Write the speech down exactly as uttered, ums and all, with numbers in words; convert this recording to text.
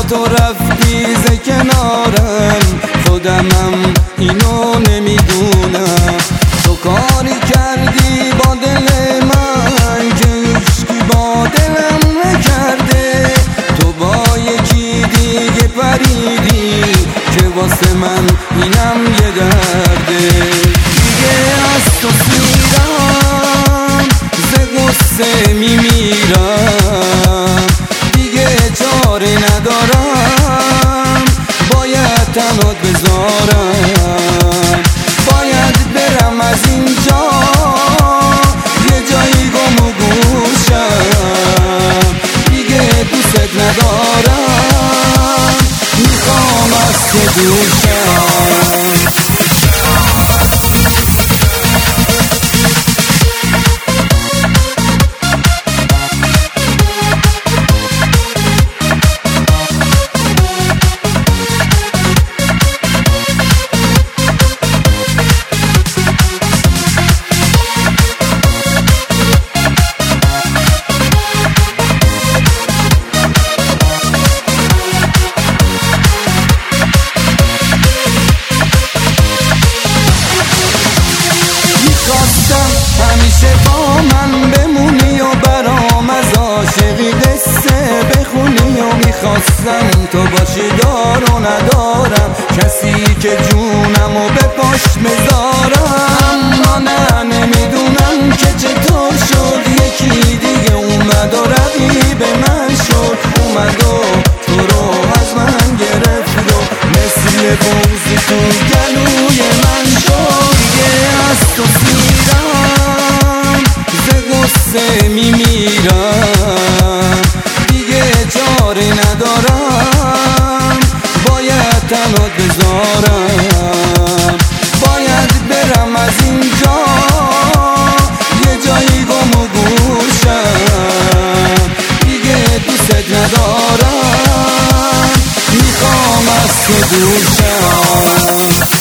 تو رفتی ز کنارم، خودمم اینو نمیدونم. تو کاری کردی با دل من که هیچکی با دلم نکرده. تو با یکی دیگه پریدی که واسه من اینم یه درده. دیگه از تو سیرم ز غصه میمیرم، دیگه چاره ندارم، باید تنات بذارم. باید برم از اینجا یه جایی گم و گوشم، دیگه دوست ندارم، میخوام از تو دور شم. همیشه با من بمونی و برام از عاشقی قصه بخونی، و میخواستم تو باشی دار و ندارم، کسی که جونمو به پاش بذارم. اما نه نمیدونم که چطور شد یکی دیگه اومد و رقیب من شد. اومد و تو رو از من گرفت و مثل بغضی تو گلوی من شد. دیگه از تو سیرم ز غصه میمیرم، دیگه چاره ندارم، باید تنات بذارم. باید برم از اینجا یه جایی گم و گوشم، دیگه دوست ندارم، میخوام از تو دور شم.